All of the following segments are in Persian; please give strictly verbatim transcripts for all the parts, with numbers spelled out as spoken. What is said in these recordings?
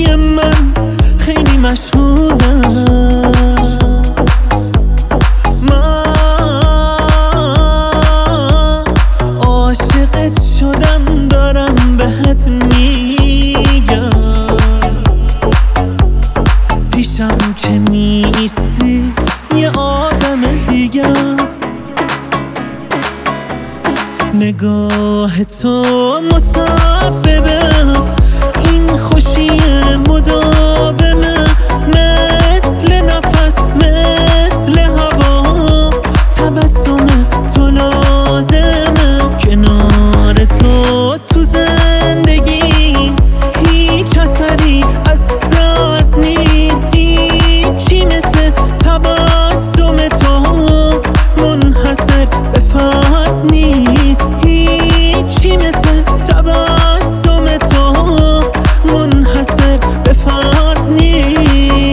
خوشی من خیلی مشهودم. من عاشقت شدم دارم بهت میگم، پیشم که میسی یه آدم دیگم. نگاه تو مسببه این خوشی مداومه، مثل نفس مثل هوا، تبسم تو لازمه. کنار تو تو زندگی هیچ اثری از درد نیست، هیچی مثل تبسم تو منحصر به فرد نیست، هیچی مثل تبسم تو منحصر به فرد نیست.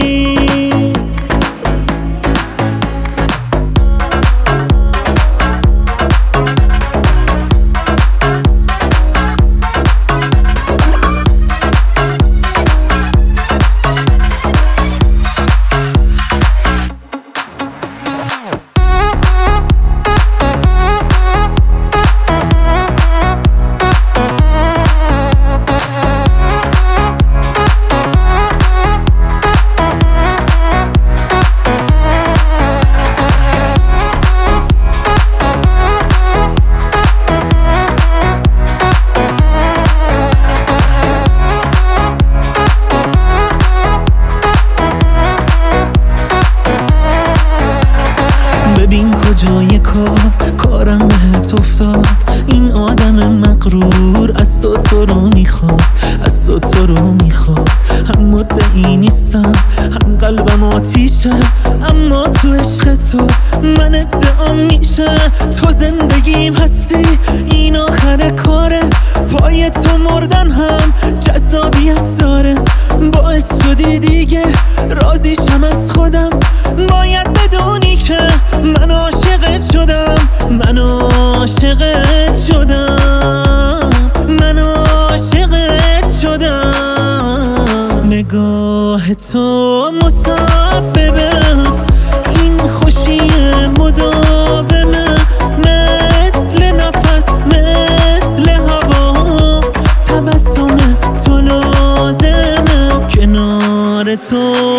ببین کجای کار کارم بهت افتاد، این آدم مغرور از تو تو رو میخواد، از تو تو رو میخواد. هم مدعی نیستم هم قلبم آتیشه، اما تو عشق تو من ادعام میشه. تو زندگیم هستی این آخر کاره، پای تو مردن هم جذابیت داره. باعث شدی دیگه راضیشم از خودم، باید بدونی که من عاشقت شدم، من عاشقت شدم، من عاشقت شدم. نگاه تو مسببه این خوشی مداومه، مثل نفس مثل هوا، تبسم تو لازمه. کنار تو